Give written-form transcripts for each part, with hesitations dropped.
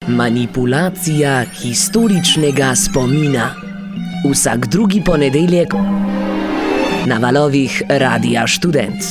Manipulacija historičnega spomina. Vsak drugi ponedeljek na valovih Radia Študent.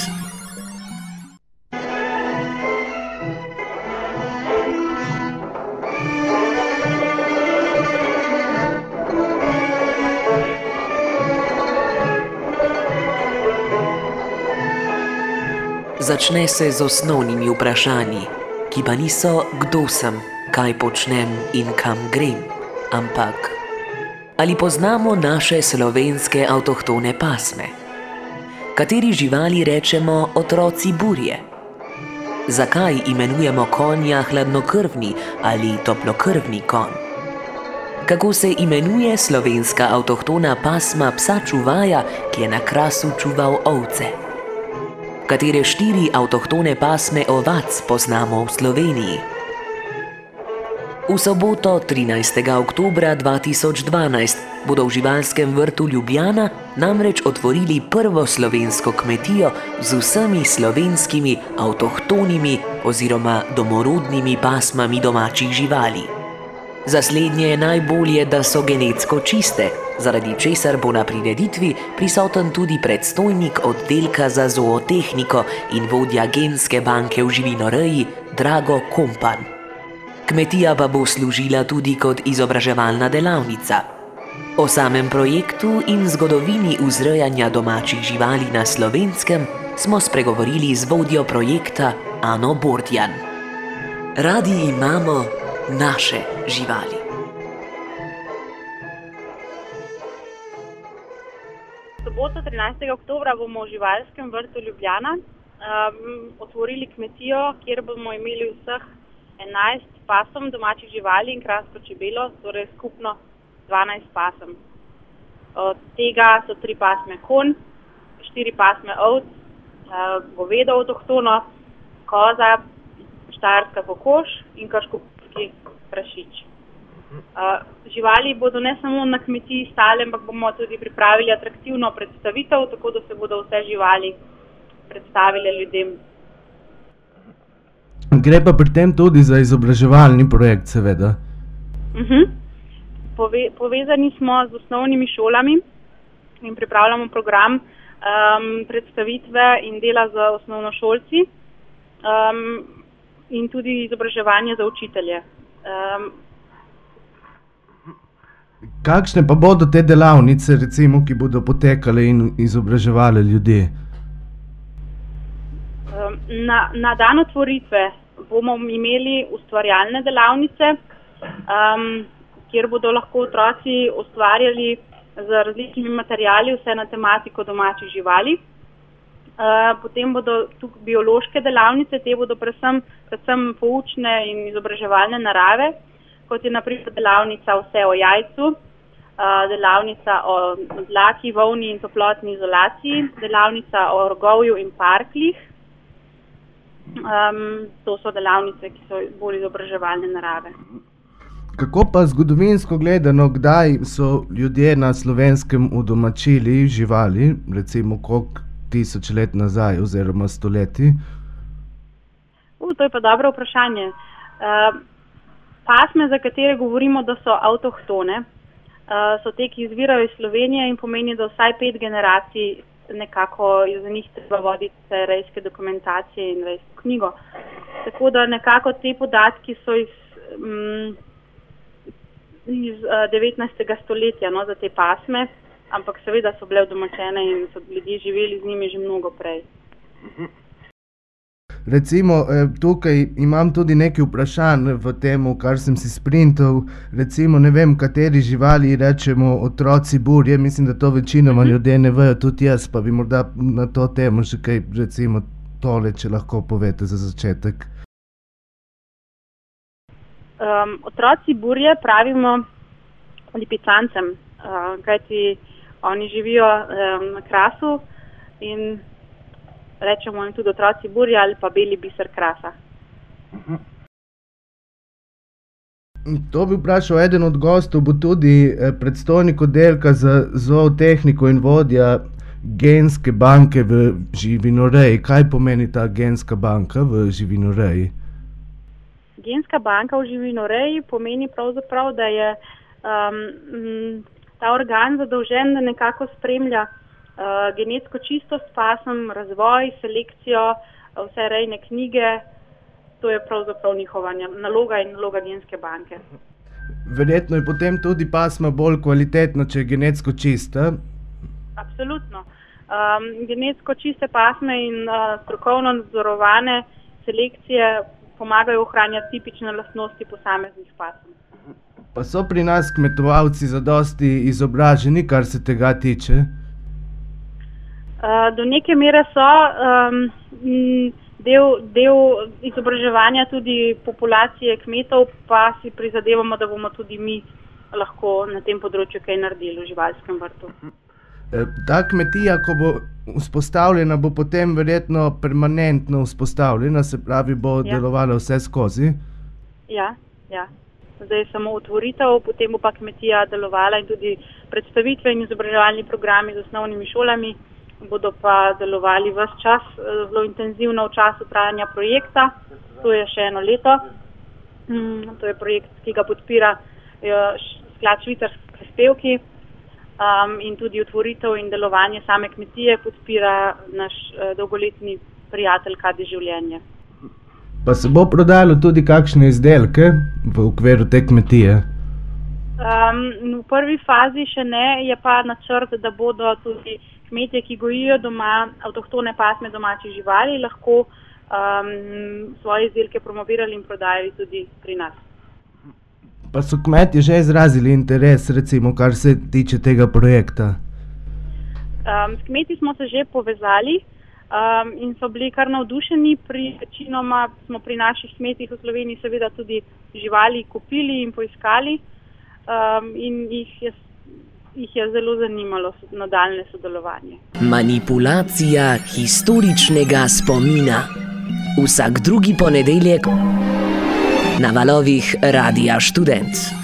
Začne se z osnovnimi vprašanji, ki pa niso kdo sem, kaj počnem in kam grem, ampak ali poznamo naše slovenske avtohtone pasme? Kateri živali rečemo otroci burje? Zakaj imenujemo konja hladnokrvni ali toplokrvni konj? Kako se imenuje slovenska avtohtona pasma psa čuvaja, ki je na Krasu čuval ovce? Katere 4 avtohtone pasme ovac poznamo v Sloveniji? V soboto 13. oktobra 2012 bodo v živalskem vrtu Ljubljana namreč otvorili prvo slovensko kmetijo z vsemi slovenskimi avtohtonimi oziroma domorodnimi pasmami domačih živali. Za slednje je najbolje, da so genetsko čiste, zaradi česar bo na prireditvi prisoten tudi predstojnik oddelka za zootehniko in vodja genske banke v živinoreji Drago Kompan. Kmetija pa bo služila tudi kot izobraževalna delavnica. O samem projektu in zgodovini vzrejanja domačih živali na Slovenskem smo spregovorili z vodjo projekta Ano Bordjan. Radi imamo naše živali. Soboto 13. oktobra bomo v živalskem vrtu Ljubljana otvorili kmetijo, kjer bomo imeli vseh 11 pasem domačih živali in krasko čebelo, torej skupno 12 pasem. Od tega so 3 pasme konj, 4 pasme ovc, govedo avtohtono, koza, štajerska kokoš in krško-purski prašič. Živali bodo ne samo na kmetiji stale, ampak bomo tudi pripravili atraktivno predstavitev, tako da se bodo vse živali predstavile ljudem. Gre pa pri tem tudi za izobraževalni projekt, seveda. Povezani smo z osnovnimi šolami in pripravljamo program predstavitve in dela z osnovnošolci in tudi izobraževanje za učitelje. Kakšne pa bodo te delavnice, recimo, ki bodo potekale in izobraževale ljudi? Na dan otvoritve bomo imeli ustvarjalne delavnice, kjer bodo lahko otroci ustvarjali z različnimi materiali vse na tematiko domačih živali. Potem bodo tukaj biološke delavnice, te bodo predvsem poučne in izobraževalne narave, kot je na primer delavnica vse o jajcu, delavnica o dlaki, volni in toplotni izolaciji, delavnica o rogovju in parkljih. To so delavnice, ki so bolj izobraževalne narave. Kako pa zgodovinsko gledano, kdaj so ljudje na Slovenskem udomačili živali, recimo koliko 1000 let nazaj oziroma stoletij? To je pa dobro vprašanje. Pasme, za katere govorimo, da so avtohtone, so te, ki izvirajo iz Slovenije in pomeni, da vsaj 5 generacij nekako za njih treba voditi rejske dokumentacije in rejsko knjigo. Tako da nekako te podatki so iz 19. stoletja za te pasme, ampak seveda so bile udomačene in so ljudje živeli z njimi že mnogo prej. Recimo, tukaj imam tudi nekaj vprašanj v temu, kar sem si sprintal. Recimo, ne vem, kateri živali rečemo otroci burje, mislim, da to večinoma ljudje ne vejo, tudi jaz, pa bi morda na to temo še kaj, recimo, tole, če lahko povete za začetek. Otroci burje pravimo lipicancem, kajti oni živijo na Krasu in rečemo jim tudi otroci burje ali pa beli biser Krasa. To bi vprašal, eden od gostov bo tudi predstojnik oddelka za zootehniko in vodja genske banke v živinoreji. Kaj pomeni ta genska banka v živinoreji? Genska banka v živinoreji pomeni pravzaprav, da je ta organ zadolžen, da nekako spremlja genetsko čistost pasem, razvoj, selekcijo, vse rejne knjige. To je pravzaprav njihova naloga in naloga Genske banke. Verjetno je potem tudi pasma bolj kvalitetna, če je genetsko čista. Absolutno. Genetsko čiste pasme in strokovno nadzorovane selekcije pomagajo ohranjati tipične lastnosti posameznih pasem. Pa so pri nas kmetovalci zadosti izobraženi, kar se tega tiče? Do neke mere so. Del izobraževanja tudi populacije kmetov, pa si prizadevamo, da bomo tudi mi lahko na tem področju kaj naredili v živalskem vrtu. Ta kmetija, ko bo vzpostavljena, bo potem verjetno permanentno vzpostavljena, se pravi, bo delovala vse skozi? Ja. Zdaj je samo otvoritev, potem bo pa kmetija delovala in tudi predstavitve in izobraževalni programi z osnovnimi šolami bodo pa delovali ves čas, zelo intenzivno v času trajanja projekta. To je še 1 leto. To je projekt, ki ga podpira sklad Švicarski prispevki in tudi otvoritev in delovanje same kmetije podpira naš dolgoletni prijatelj KD Življenje. Pa se bo prodalo tudi kakšne izdelke v okviru te kmetije? V prvi fazi še ne, je pa načrt, da bodo tudi kmetje, ki gojijo doma avtohtone pasme domačih živali, lahko svoje izdelke promovirali in prodajali tudi pri nas. Pa so kmetje že izrazili interes, recimo, kar se tiče tega projekta? S kmeti smo se že povezali in so bili kar navdušeni. Večinoma smo pri naših kmetih v Sloveniji seveda tudi živali kupili in poiskali in jih je zelo zanimalo nadaljne sodelovanje. Manipulacija historičnega spomina. Vsak drugi ponedeljek na valovih Radia Študent.